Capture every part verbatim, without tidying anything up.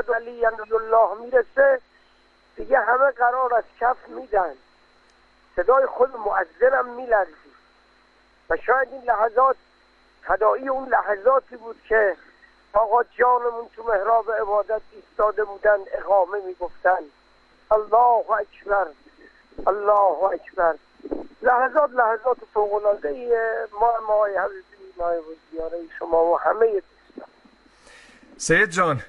حضرت علی الله میرسه دیگه همه قرار از کف میدن، صدای خود مؤذنم میلرزید و شاید این لحظات تداعی اون لحظاتی بود که آقا جانمون تو محراب عبادت ایستاده بودن، اقامه میگفتن الله اکبر الله اکبر. لحظات لحظات فوق‌العاده ما مای حبیبی نایب الزیاره شما و همه دوستان. سید جان،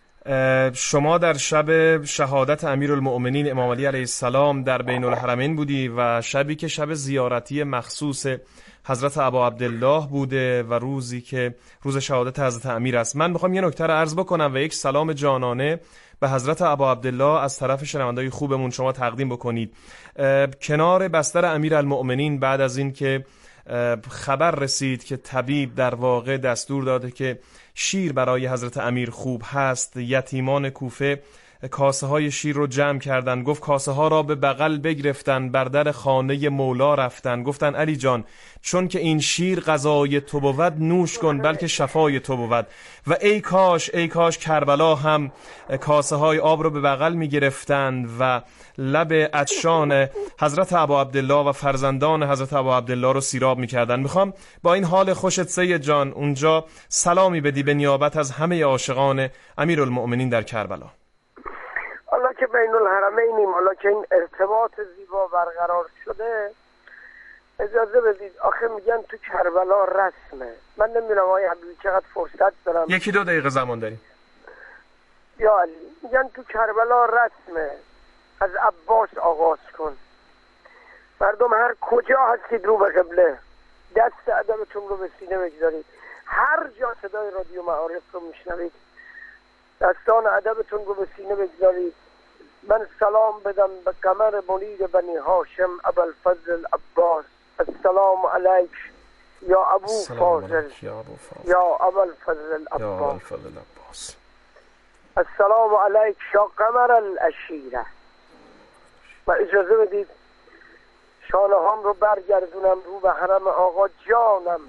شما در شب شهادت امیرالمؤمنین امام علی علیه السلام در بین الحرمین بودی و شبی که شب زیارتی مخصوص حضرت ابا عبدالله بوده و روزی که روز شهادت حضرت امیر است. من میخوام یه نکته رو عرض بکنم و یک سلام جانانه به حضرت ابا عبدالله از طرف شنوندگان خوبمون شما تقدیم بکنید. کنار بستر امیرالمؤمنین بعد از این که خبر رسید که طبیب در واقع دستور داده که شیر برای حضرت امیر خوب هست، یتیمان کوفه کاسه های شیر رو جمع کردن. گفت کاسه ها را به بغل بگرفتن، بر در خانه مولا رفتن، گفتن علی جان چون که این شیر غذای تو بود نوش کن بلکه شفای تو بود. و ای کاش ای کاش کربلا هم کاسه های آب رو به بغل می گرفتند و لب عطشان حضرت ابا عبدالله و فرزندان حضرت ابا عبدالله رو سیراب می کردن. میخوام با این حال خوشت سید جان اونجا سلامی بدی به نیابت از همه عاشقان امیرالمؤمنین در کربلا. حالا که بین الحرمینیم، حالا که این ارتباط زیبا برقرار شده، اجازه بدید آخه میگن تو کربلا رسمه. من نمیدونم آقای حبیبی چقدر فرصت دارم. یکی دو دقیقه زمان داریم. یا علی میگن تو کربلا رسمه، از عباس آغاز کن. مردم هر کجا هستید رو به قبله، دست ادبتون رو به سینه بگذارید. هر جا صدای رادیو معارف رو میشنوید دستان ادبتون رو به سینه بگذارید. من سلام بدم به قمر منیر بنی هاشم ابوالفضل عباس. السلام علیک یا ابو فاضل یا ابوالفضل عباس. السلام علیک یا قمر العشیره. و اجازه بدید شانه هم رو برگردونم رو به حرم آقا جانم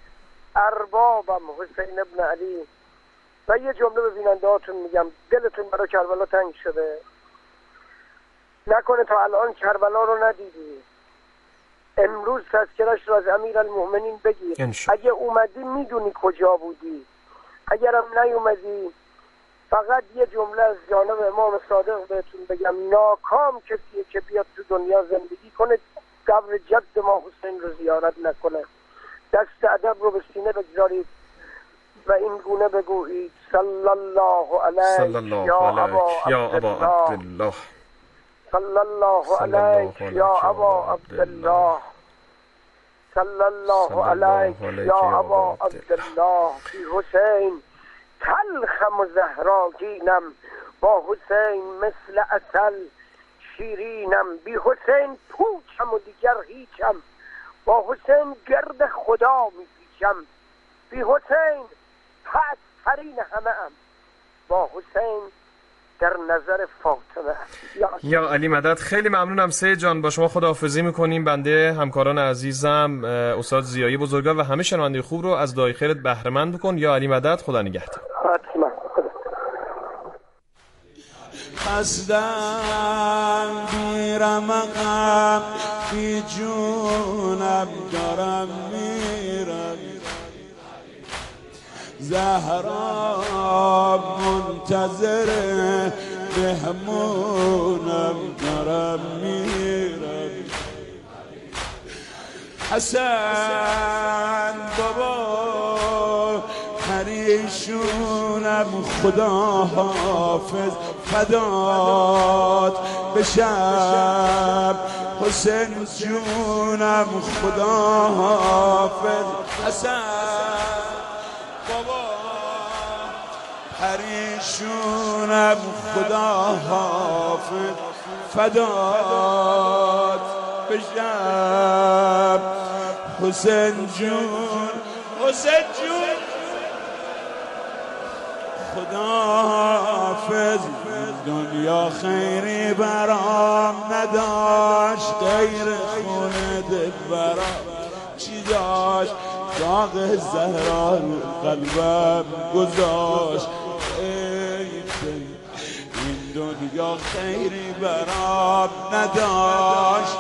اربابم حسین ابن علی و یه جمله به بیننده هاتون میگم. دلتون برای کربلا تنگ شده؟ نکنه تا الان کربلا رو ندیدی؟ امروز تذکرش را از امیرالمؤمنین بگیر. اگه اومدی میدونی کجا بودی، اگرم نیومدی فقط یه جمله از جانب امام صادق بهتون بگم. ناکام کسیه که بیاد تو دنیا زندگی کنه قبر جد ما حسین رو زیارت نکنه. دست ادب رو به سینه بگذارید و این گونه بگویید صلی الله علیک یا ابا عبدالله، صلی الله علیک یا ابا عبدالله، صلی الله علیک یا ابا عبدالله. بی حسین تلخم و زهراگینم، با حسین مثل عسل شیرینم. بی حسین پوچم و دیگر هیچم، با حسین گرد خدا می پیچم. بی حسین پس ترین همه ام، با حسین در نظر فاطمه. یا, یا علی مدد. خیلی ممنونم سید جان، با شما خداحافظی میکنیم. بنده همکاران عزیزم استاد زیایی بزرگوار و همه شنونده خوب رو از دعای خیرت بهره مند بکن. یا علی مدد. خدا نگهدار. حتما. خستم بی رمقم بی جونم دارم میرم، زهرا منتظر بهمونم دارم میرم. حسن بابا پریشونم، خدا حافظ فدات بشم. حسین جونم خدا حافظ. حسن بابا پریشونم، خدا حافظ فدات بشم. حسین جون حسین جون خدا حافظ. دنیا خیری برام نداشت غیر خونه دل برام چی داشت؟ داغ زهرا رو قلبم گذاشت. ای دل دنیا خیری برام نداشت.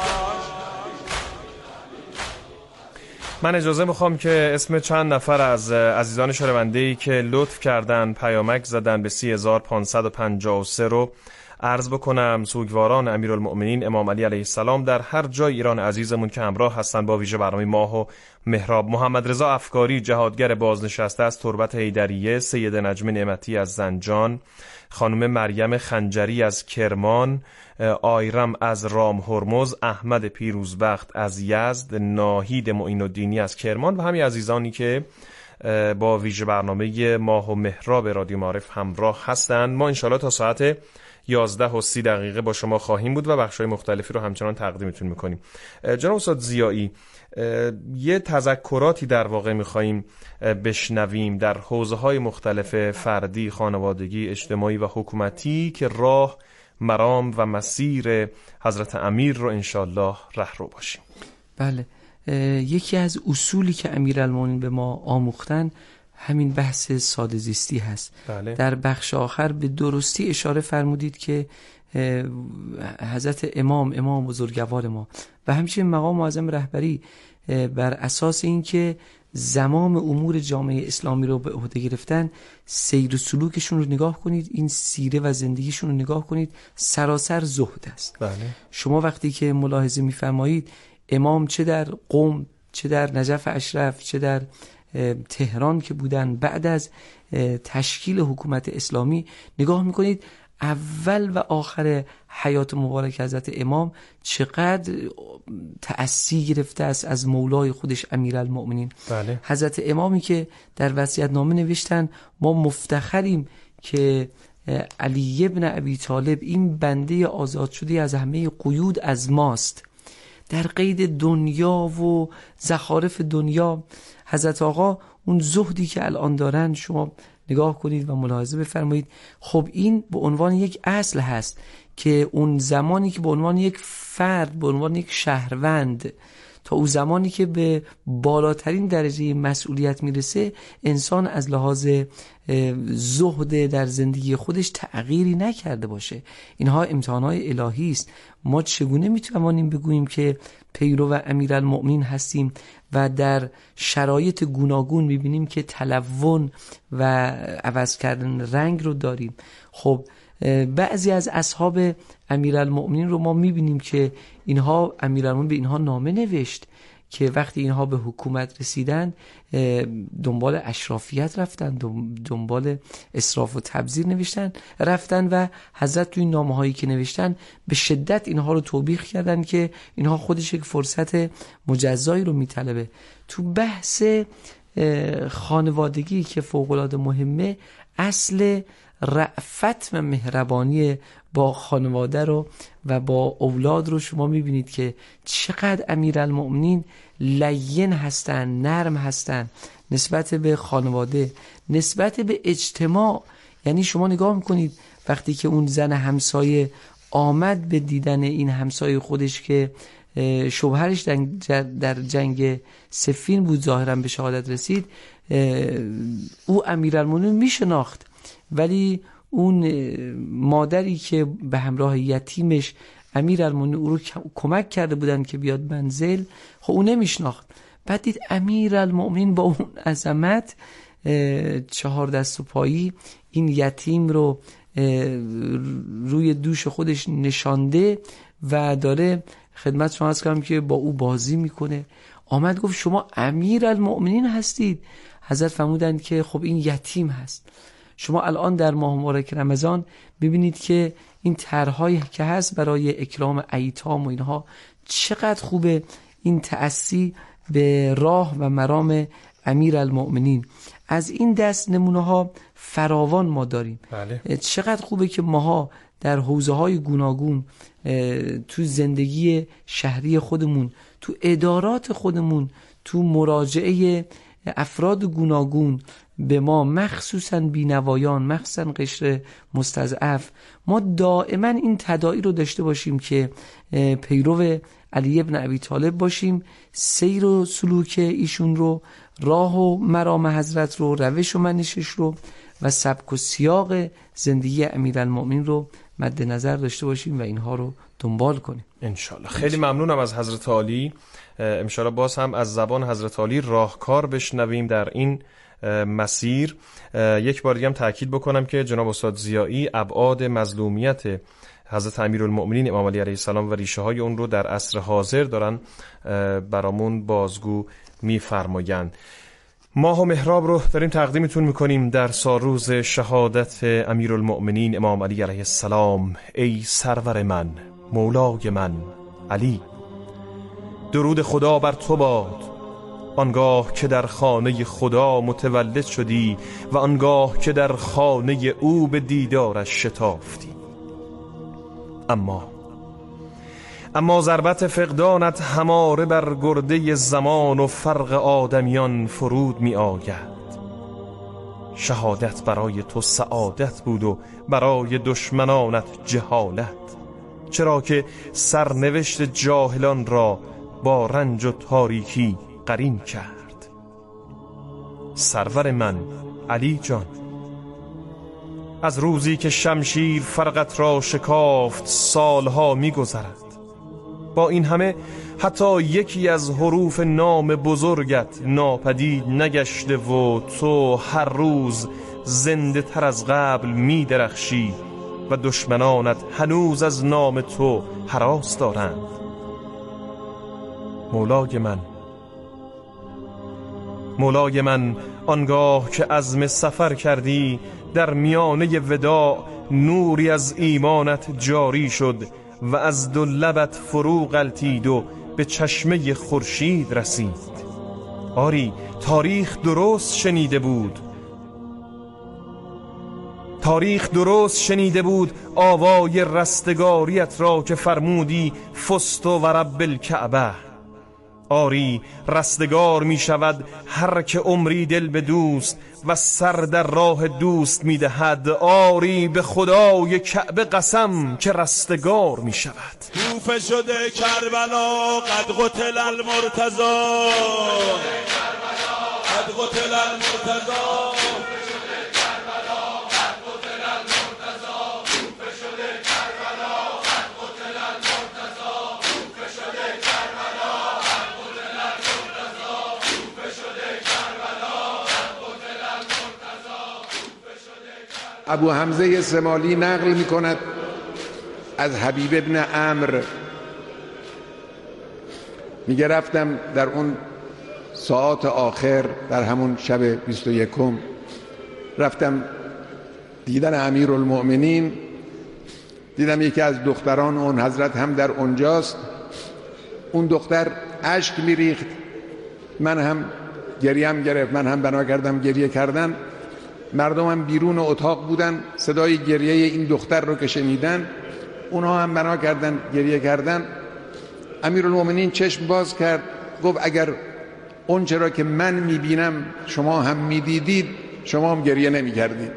من اجازه میخوام که اسم چند نفر از عزیزان شنونده‌ای که لطف کردن پیامک زدن به سی هزار و پانصد و پنجاه و سه رو عرض بکنم. سوگواران امیرالمؤمنین امام علی علیه السلام در هر جای ایران عزیزمون که همراه هستن با ویژه برنامه ماه و محراب. محمد رضا افکاری جهادگر بازنشسته از تربت حیدریه، سید نجم نعمتی از زنجان، خانم مریم خنجری از کرمان، آیرم از رام هرمز، احمد پیروزبخت از یزد، ناهید معین الدینی از کرمان و همین عزیزانی که با ویژه برنامه ماه و محراب رادیو معارف همراه هستند. ما انشالله تا ساعت یازده و سی دقیقه با شما خواهیم بود و بخش‌های مختلفی رو همچنان تقدیمتون میکنیم. جناب استاد ضیایی، یه تذکراتی در واقع میخواییم بشنویم در حوزه‌های مختلف فردی، خانوادگی، اجتماعی و حکومتی که راه، مرام و مسیر حضرت امیر رو انشالله رهرو باشیم. بله، یکی از اصولی که امیرالمومنین به ما آموختن همین بحث ساده زیستی هست. بله. در بخش آخر به درستی اشاره فرمودید که حضرت امام امام بزرگوار ما و همچنین مقام معظم رهبری بر اساس اینکه زمام امور جامعه اسلامی رو به عهده گرفتن، سیر و سلوکشون رو نگاه کنید، این سیره و زندگیشون رو نگاه کنید، سراسر زهد است. بله. شما وقتی که ملاحظه می‌فرمایید امام چه در قم، چه در نجف اشرف، چه در تهران که بودن بعد از تشکیل حکومت اسلامی، نگاه میکنید اول و آخر حیات مبارک حضرت امام چقدر تأثیر گرفته است از مولای خودش امیرالمؤمنین. بله. حضرت امامی که در وصیت‌نامه نوشتن ما مفتخریم که علی ابن ابی طالب این بنده آزاد شده از همه قیود از ماست. در قید دنیا و زخارف دنیا حضرت آقا اون زهدی که الان دارن شما نگاه کنید و ملاحظه بفرمایید. خب این به عنوان یک اصل هست که اون زمانی که به عنوان یک فرد، به عنوان یک شهروند، تا اون زمانی که به بالاترین درجه مسئولیت میرسه، انسان از لحاظ زهد در زندگی خودش تغییری نکرده باشه. اینها امتحانات الهی است. ما چگونه میتوانیم بگوییم که پیرو امیرالمؤمنین هستیم و در شرایط گوناگون میبینیم که تلون و عوض کردن رنگ رو داریم؟ خب بعضی از اصحاب امیرالمؤمنین رو ما میبینیم که اینها امیرالمؤمنین به اینها نامه نوشت که وقتی اینها به حکومت رسیدن دنبال اشرافیت رفتن، دنبال اسراف و تبذیر نوشتن رفتن و حضرت توی نامه هایی که نوشتن به شدت اینها رو توبیخ کردن که اینها خودش یک فرصت مجزایی رو میطلبه. تو بحث خانوادگی که فوق‌العاده مهمه، اصل رأفت و مهربانی با خانواده رو و با اولاد رو شما میبینید که چقدر امیرالمؤمنین لین هستن، نرم هستن نسبت به خانواده، نسبت به اجتماع. یعنی شما نگاه میکنید وقتی که اون زن همسایه آمد به دیدن این همسایه خودش که شوهرش در جنگ صفین بود، ظاهرا به شهادت رسید، او امیرالمؤمنین میشناخت، ولی اون مادری که به همراه یتیمش امیرالمؤمنین او رو کمک کرده بودن که بیاد منزل، خب اون نمیشناخت. بعد دید امیرالمؤمنین با اون عظمت چهار دست و پایی این یتیم رو روی دوش خودش نشانده و داره خدمت شما عرض کنم که با او بازی میکنه. آمد گفت شما امیرالمؤمنین هستید؟ حضرت فرمودند که خب این یتیم هست. شما الان در ماه مبارک رمضان ببینید که این طرح‌هایی که هست برای اکرام ایتام و اینها چقدر خوبه، این تأسی به راه و مرام امیرالمؤمنین. از این دست نمونه ها فراوان ما داریم. بله. چقدر خوبه که ماها در حوزه‌های گوناگون تو زندگی شهری خودمون، تو ادارات خودمون، تو مراجعه افراد گوناگون به ما، مخصوصا بینوایان، مخصوصا قشر مستضعف، ما دائما این تداعی رو داشته باشیم که پیرو علی ابن ابی طالب باشیم، سیر و سلوک ایشون رو، راه و مرام حضرت رو، روش و منشش رو و سبک و سیاق زندگی امیرالمؤمنین رو مد نظر داشته باشیم و اینها رو دنبال کنیم انشالله. خیلی ممنونم از حضرت عالی. انشالله باز هم از زبان حضرت عالی راهکار بشنویم در این مسیر. یک بار دیگه هم تاکید بکنم که جناب استاد ضیایی ابعاد مظلومیت حضرت امیرالمؤمنین امام علی علیه السلام و ریشه های اون رو در عصر حاضر دارن برامون بازگو میفرمایند. ماه و محراب رو داریم تقدیمتون میکنیم در سالروز شهادت امیرالمؤمنین امام علی علیه السلام. ای سرور من، مولای من علی، درود خدا بر تو باد آنگاه که در خانه خدا متولد شدی و آنگاه که در خانه او به دیدارش شتافتی. اما اما ضربت فقدانت هماره بر گرده زمان و فرق آدمیان فرود می آید. شهادت برای تو سعادت بود و برای دشمنانت جهالت، چرا که سرنوشت جاهلان را با رنج و تاریکی قرین کرد. سرور من علی جان، از روزی که شمشیر فرقت را شکافت سالها می گذرد. با این همه حتی یکی از حروف نام بزرگت ناپدید نگشته و تو هر روز زنده تر از قبل می درخشی و دشمنانت هنوز از نام تو هراس دارند. مولای من، مولای من، آنگاه که عزم سفر کردی در میانه وداع نوری از ایمانت جاری شد و از دو لبت فرو غلتید و به چشمه خورشید رسید. آری تاریخ درست شنیده بود، تاریخ درست شنیده بود آوای رستگاریت را که فرمودی فست و رب الکعبه. آری رستگار می شود هر که عمری دل به دوست و سر در راه دوست می دهد. آری به خدای کعبه قسم که رستگار می شود. کوفه شده کربلا قد قتل المرتضی، قد قتل المرتضی. ابو حمزه سمالی نقل می کند از حبیب ابن عمرو، میگه رفتم در اون ساعات آخر در همون شب بیست و یکم رفتم دیدن امیرالمؤمنین، دیدم یکی از دختران اون حضرت هم در اونجاست. اون دختر اشک میریخت، من هم گریم گرفت، من هم بنا کردم گریه کردن. مردم هم بیرون اتاق بودن، صدای گریه این دختر رو که شنیدن اونها هم بنا کردن گریه کردن. امیرالمؤمنین چشم باز کرد، گفت اگر اون چرا که من میبینم شما هم میدیدید شما هم گریه نمیکردید.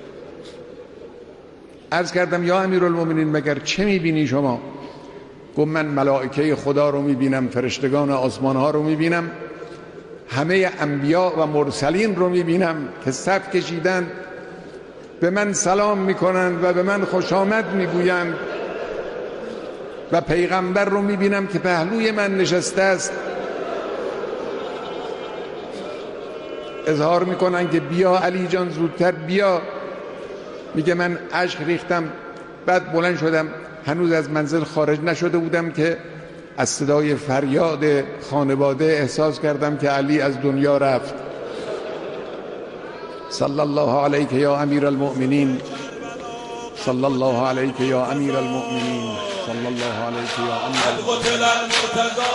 عرض کردم یا امیرالمؤمنین مگر چه میبینی شما؟ گفت من ملائکه خدا رو میبینم، فرشتگان آسمان ها رو میبینم، همه انبیا و مرسلین رو میبینم که صف کشیدن به من سلام میکنند و به من خوش آمد میگویند و پیغمبر رو میبینم که پهلوی من نشسته است، اظهار میکنن که بیا علی جان زودتر بیا. میگه من اشک ریختم، بعد بلند شدم، هنوز از منزل خارج نشده بودم که از صدای فریاد خانواده احساس کردم که علی از دنیا رفت. صلی الله علیک یا امیر المؤمنین، صلی الله علیک یا امیر المؤمنین، صلی الله علیک یا امیر المؤمنین.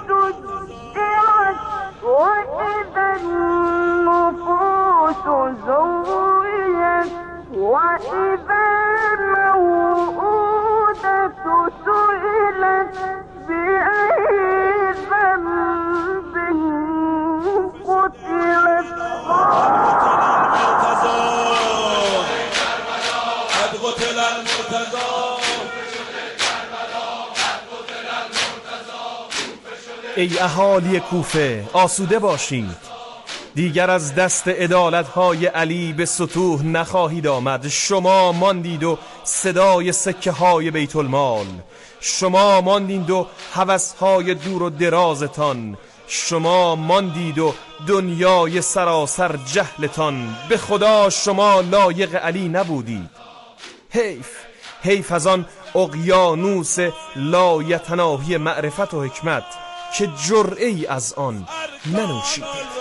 صدعت وإذا النفوس زوجت وإذا الموءودة سئلت بأي ذنب قتلت قد قتل المرتضى. ای اهالی کوفه آسوده باشید، دیگر از دست عدالت‌های علی به سطوح نخواهید آمد. شما ماندید و صدای سکه های بیت المال، شما ماندید و هوس‌های دور و درازتان، شما ماندید و دنیای سراسر جهلتان. به خدا شما لایق علی نبودید. حیف حیف از آن اقیانوس لایتناهی معرفت و حکمت که جرعه‌ای از آن ننوشیدید.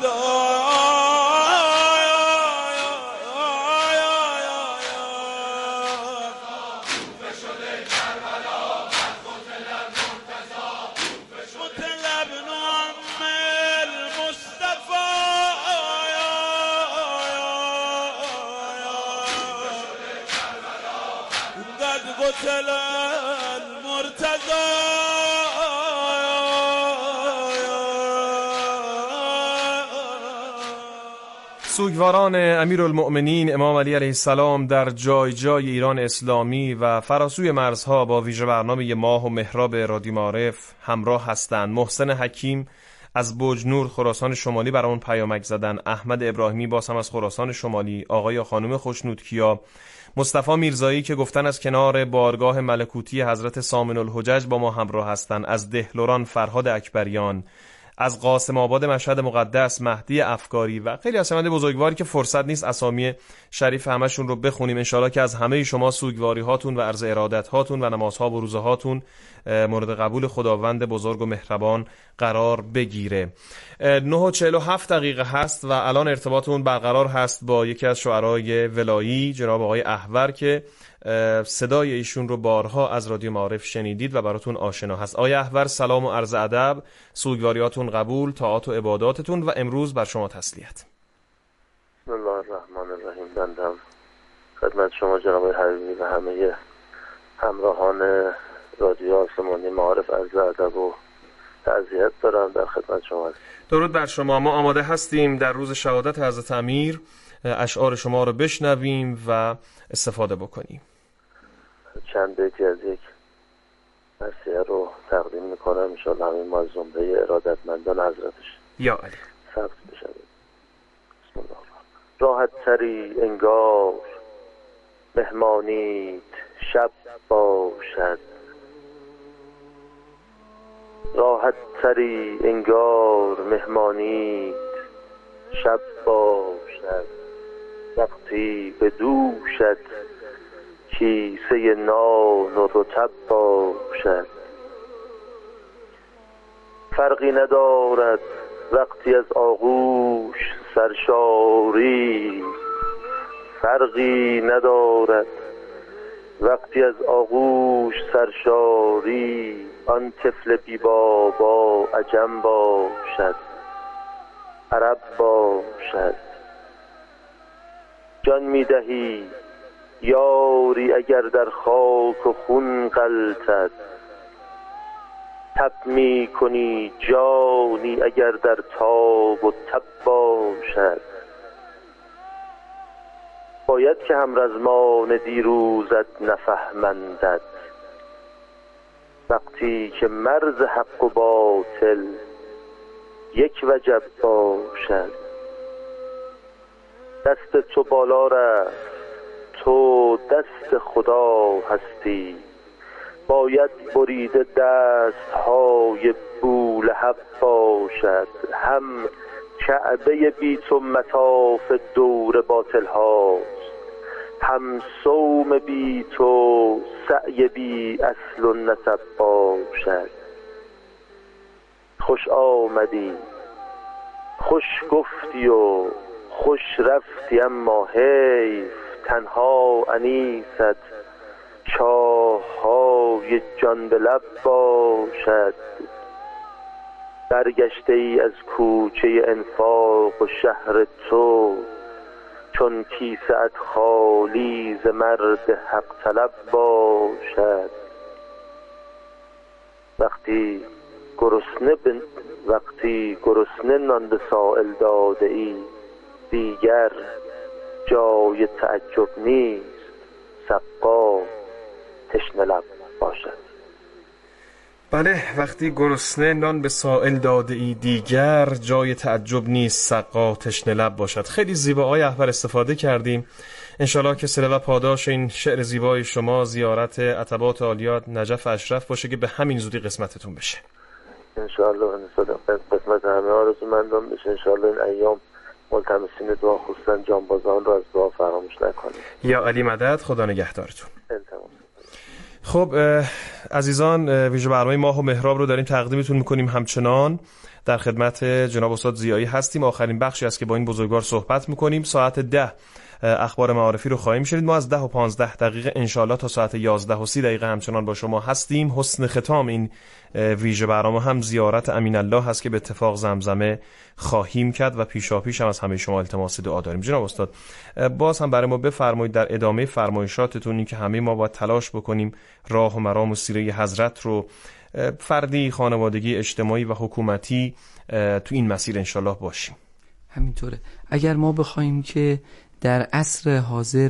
قتل المرتضى. سوگواران امیرالمؤمنین امام علی علیه السلام در جای جای ایران اسلامی و فراسوی مرزها با ویژه برنامه ماه و محراب رادیو معارف همراه هستند. محسن حکیم از بوجنور خراسان شمالی برامون پیامک زدن، احمد ابراهیمی باز هم از خراسان شمالی، آقای و خانم خوشنودکیا، مصطفی میرزایی که گفتن از کنار بارگاه ملکوتی حضرت سامن الحجج با ما همراه هستند، از دهلوران فرهاد اکبریان، از قاسم آباد مشهد مقدس مهدی افکاری و خیلی از شنوندگان بزرگواری که فرصت نیست اسامی شریف همشون رو بخونیم. انشالله که از همه شما سوگواری هاتون و عرض ارادت هاتون و نمازها و روزه هاتون مورد قبول خداوند بزرگ و مهربان قرار بگیره. نه و چهل و هفت دقیقه هست و الان ارتباطمون برقرار هست با یکی از شعرای ولایی جناب آقای احور که صدای ایشون رو بارها از رادیو معارف شنیدید و براتون آشنا هست. آقای احور سلام و عرض ادب، سوگواریاتون قبول، طاعات و عباداتتون و امروز بر شما تسلیت. بسم الله الرحمن الرحیم. بندم خدمت شما جناب حبیبی و همه همراهان رادیو آسمانی معارف عرض ادب و تعزیت دارم. در خدمت شما هستم. درود بر شما. ما آماده هستیم در روز شهادت حضرت امیر اشعار شما رو بشنویم و استفاده بکنیم. چند بیتی از یک مرثیه رو تقدیم میکنم، انشاءالله همین ما از زمره ارادتمندان حضرتش یا علی ثبت بشه. بسم الله الرحمن. راحت تری انگار مهمانیت شب باشد، راحت تری انگار مهمانیت شب باشد، وقتی به دوشت کیسه نان و رطب باشد. فرقی ندارد وقتی از آغوش سرشاری، فرقی ندارد وقتی از آغوش سرشاری، آن طفل بی بابا عجم باشد عرب باشد. جان میدهی یاری اگر در خاک و خون غلتد، تب می کنی جانی اگر در تاب و تب باشد. باید که همرزمان دیروزت نفهمندد، وقتی که مرز حق و باطل یک وجب باشد. دست تو بالا رفت، تو دست خدا هستی، باید بریده دست های بولهب باشد. هم کعبه بی تو مطاف دور باطل هاست، هم صوم بی تو سعی بی اصل و نسب باشد. خوش آمدی خوش گفتی و خوش رفتی، اما حیف تنها انیست چاه های جان به لب باشد. برگشته ای از کوچه انفاق و شهر تو، چون کیسه‌ات خالی ز مرد حق طلب باشد. وقتی گرسنه بن... وقتی گرسنه نان به سائل داده ای، دیگر جای تعجب نیست سقا تشنه لب باشد. بله، وقتی گرسنه نان به سائل داده ای، دیگر جای تعجب نیست سقا تشنه لب باشد. خیلی زیبا آقای احبر استفاده کردیم. انشالله که صله و پاداش این شعر زیبای شما زیارت عتبات عالیات نجف اشرف باشه که به همین زودی قسمتتون بشه. انشالله قسمت همه آرزومندان بشه. انشالله این ایام ملتمسین دعا خصوصا جانبازان رو از دعا فراموش نکنید. یا علی مدد، خدا نگهدارتون. انتمام. خب عزیزان، ویژه برنامه ماه و محراب رو داریم تقدیمتون میکنیم. همچنان در خدمت جناب استاد ضیایی هستیم. آخرین بخشی است که با این بزرگوار صحبت میکنیم. ساعت ده اخبار معارفی رو خواهیم شنید. ما از ده و پانزده دقیقه انشالله تا ساعت یازده و سی دقیقه همچنان با شما هستیم. حسن ختام این ویژه برنامه هم زیارت امین الله هست که به اتفاق زمزمه خواهیم کرد و پیشا پیش هم از همه شما التماس دعا داریم. جناب استاد باز هم برای ما بفرمایید در ادامه فرمایشاتتون این که همه ما باید تلاش بکنیم راه و مرام و سیره حضرت رو فردی، خانوادگی، اجتماعی و حکومتی تو این مسیر انشالله باشیم. همینطوره. اگر ما بخوایم که در عصر حاضر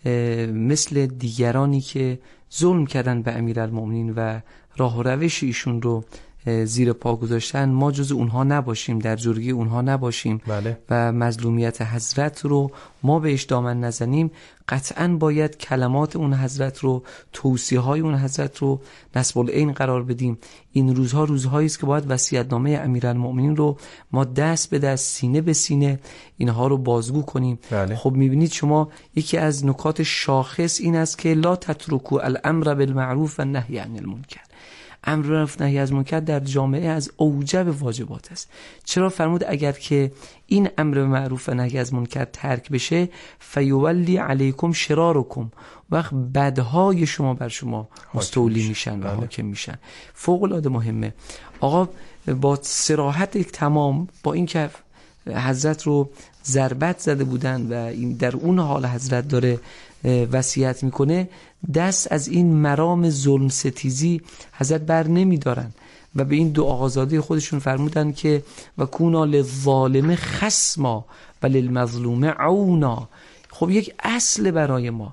مثل دیگرانی که ظلم کردن به امیرالمومنین و راه و روش ایشون رو زیر پا گذاشتن، ما جز اونها نباشیم، در جرگه اونها نباشیم. بله. و مظلومیت حضرت رو ما بهش دامن نزنیم. قطعاً باید کلمات اون حضرت رو، توصیه های اون حضرت رو نصب العین قرار بدیم. این روزها روزهایی است که باید وصیت‌نامه امیرالمومنین رو ما دست به دست، سینه به سینه اینها رو بازگو کنیم. بله. خب میبینید شما یکی از نکات شاخص این است که لا تترکوا الامر بالمعروف و نهی عن المنکر. امر بالمعروف نهی از منکر در جامعه از اوجب واجبات است. چرا فرمود اگر که این امر بالمعروف و نهی از منکر ترک بشه، فیولی علیکم شرارکم، وقت بدهای شما بر شما مستولی میشن و حاکم میشن. فوق العاده مهمه. آقا با صراحت تمام، با این که حضرت رو ضربت زده بودن و این در اون حال حضرت داره وصیت میکنه، دست از این مرام ظلم ستیزی حضرت بر نمیدارن و به این دو آقازاده خودشون فرمودن که و کونا للظالم خصما و للمظلوم عونا. خب یک اصل برای ما،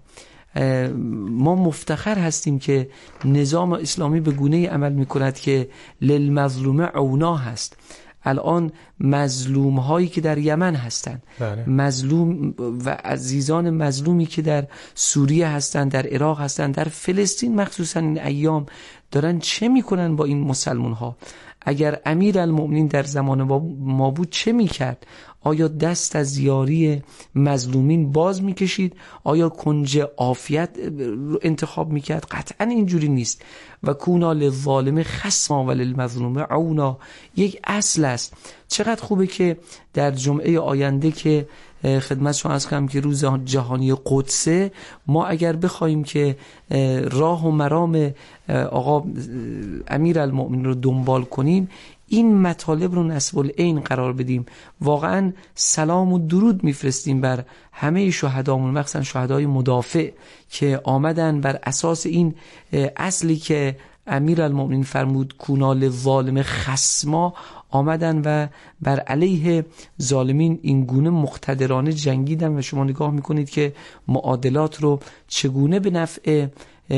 ما مفتخر هستیم که نظام اسلامی به گونه‌ای عمل میکند که للمظلوم عونا هست. الان مظلوم هایی که در یمن هستند، مظلوم و عزیزان مظلومی که در سوریه هستند، در عراق هستند، در فلسطین مخصوصا این ایام دارن چه میکنن با این مسلمان ها؟ اگر امیرالمومنین در زمان ما بود چه میکرد؟ آیا دست از یاری مظلومین باز میکشید؟ آیا کنج عافیت انتخاب میکرد؟ قطعا اینجوری نیست. و کونا للظالم خصما و للمظلوم عونا یک اصل است. چقدر خوبه که در جمعه آینده که خدمت شما عرض کنم که روز جهانی قدسه، ما اگر بخوایم که راه و مرام آقا امیرالمومنین رو دنبال کنیم، این مطالب رو نصب العین قرار بدیم. واقعا سلام و درود میفرستیم بر همه شهدامون، مخصوصا شهدای مدافع که آمدن بر اساس این اصلی که امیرالمومنین فرمود کونا للظالم خصما، آمدن و بر علیه ظالمین این گونه مقتدرانه جنگیدن و شما نگاه میکنید که معادلات رو چگونه به نفع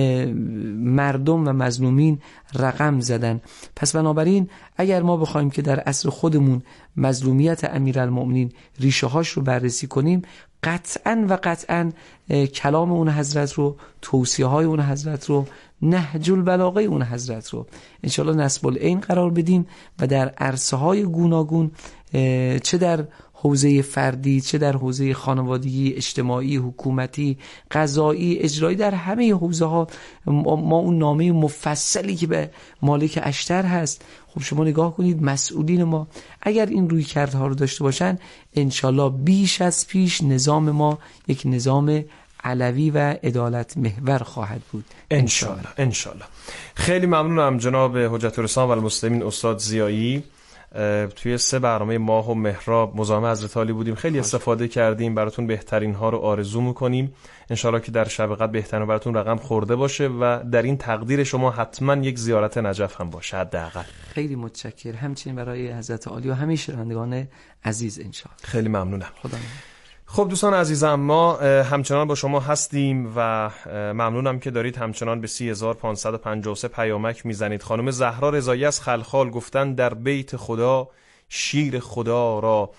مردم و مظلومین رقم زدن. پس بنابراین اگر ما بخوایم که در عصر خودمون مظلومیت امیرالمومنین ریشه هاش رو بررسی کنیم، قطعاً و قطعاً کلام اون حضرت رو، توصیه های اون حضرت رو، نهج البلاغه اون حضرت رو انشالله نصب العین قرار بدیم و در عرصه های گوناگون، چه در حوزه فردی، چه در حوزه خانوادگی، اجتماعی، حکومتی، قضایی، اجرایی، در همه حوزه ها ما اون نامه مفصلی که به مالک اشتر هست، خب شما نگاه کنید مسئولین ما اگر این روی کردها رو داشته باشن، انشالله بیش از پیش نظام ما یک نظام علوی و عدالت محور خواهد بود انشالله. انشالله. خیلی ممنونم جناب حجت الاسلام و المسلمین استاد ضیایی توی سه برنامه ماه و محراب مزاحم حضرت عالی بودیم، خیلی استفاده کردیم. براتون بهترین ها رو آرزو میکنیم. انشالله که در شب قدر بهترین براتون رقم خورده باشه و در این تقدیر شما حتما یک زیارت نجف هم باشه حداقل. خیلی متشکر، همچنین برای حضرت عالی و همه شنوندگان عزیز انشالله. خیلی ممنونم. خدا. خب دوستان عزیزم، ما همچنان با شما هستیم و ممنونم که دارید همچنان به سی هزار و پانصد و پنجاه و سه پیامک میزنید. خانم زهرا رضایی از خلخال گفتن در بیت خدا شیر خدا را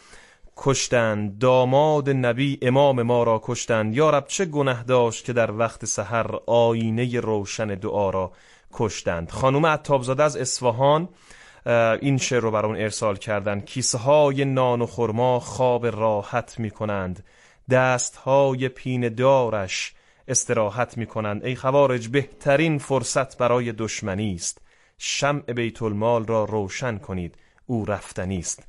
کشتند، داماد نبی امام ما را کشتند. یا رب چه گناه داشت که در وقت سحر آینه روشن دعا را کشتند. خانم عطابزاده از اصفهان این شعر رو برامون ارسال کردن. کیسه های نان و خرما خواب راحت می کنند، دست های پینه دارش استراحت می کنند. ای خوارج بهترین فرصت برای دشمنی است، شمع بیت المال را روشن کنید او رفتنی است.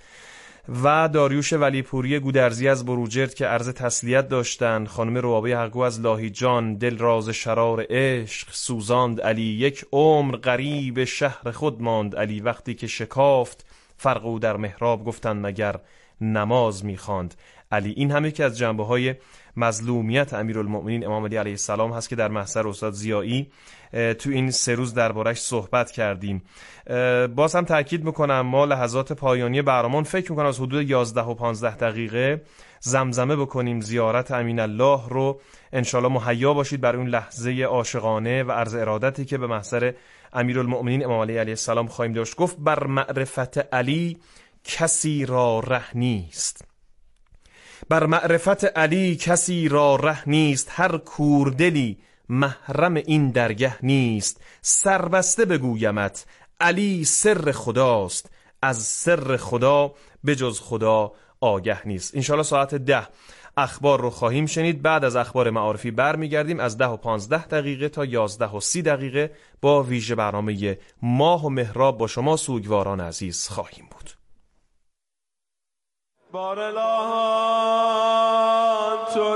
و داریوش ولیپوری گودرزی از بروجرد که عرض تسلیت داشتند. خانم روابه حقو از لاهیجان دل راز شرار عشق سوزاند علی، یک عمر غریب شهر خود ماند علی. وقتی که شکافت فرق او در محراب گفتند مگر نماز میخواند علی. این همه که از جنبه های مظلومیت امیرالمؤمنین امام علی علیه السلام هست که در محضر استاد ضیایی تو این سه روز دربارش صحبت کردیم. باز هم تاکید میکنم ما لحظات پایانی برنامه فکر میکنم از حدود یازده و پانزده دقیقه زمزمه بکنیم زیارت امین الله رو. انشالله مهیا باشید برای اون لحظه عاشقانه و عرض ارادتی که به محضر امیرالمؤمنین امام علی علیه السلام خواهیم داشت. گفت بر معرفت علی کسی را ره نیست، بر معرفت علی کسی را ره نیست، هر کوردلی محرم این درگه نیست. سربسته بگویمت علی سر خداست، از سر خدا به جز خدا آگه نیست. انشالله ساعت ده اخبار رو خواهیم شنید. بعد از اخبار معارفی برمیگردیم. از ده و پانزده دقیقه تا یازده و سی دقیقه با ویژه برنامه ماه و محراب با شما سوگواران عزیز خواهیم بود. بارالان تو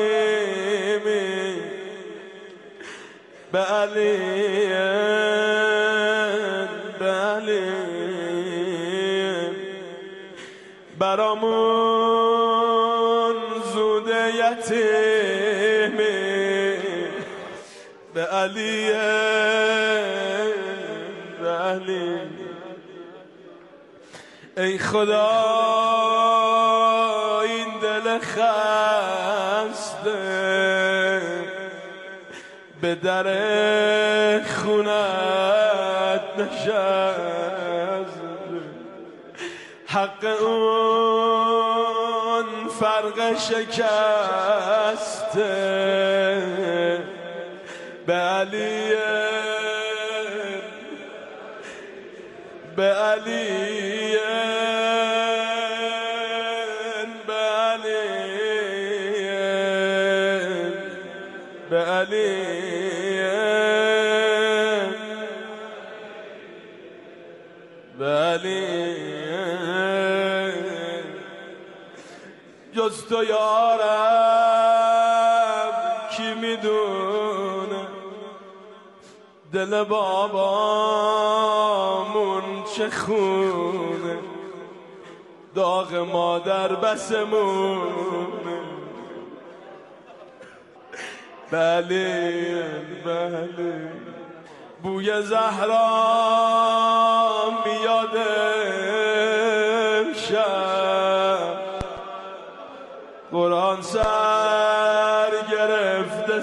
رحیمی به علی به علی برامون زود یتیمی به علی به علی. ای خدا این دل خسته به در خونت نشست، حق اون فرق شکسته به علی به علی به علی به علی. جز تو یارم کی میدونه دل بابامون چه خونه، داغ مادر بسمونه. بله بله بوی زهرا میاد امشب، قرآن سر گرفته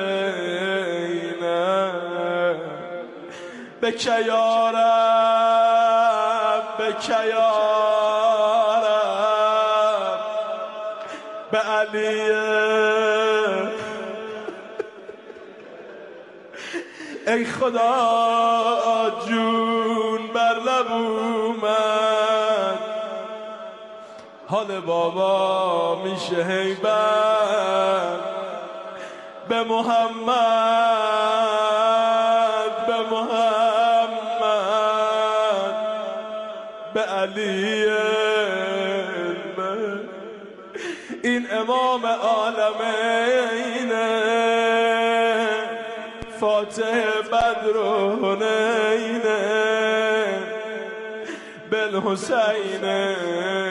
زینب به کیارم به کیارم به علی. ای خدا جون بر لب اومد، حال بابا میشه هیبت به محمد به محمد به علی. این امام عالمینه، فاتح بدر و حنینه، به الحسین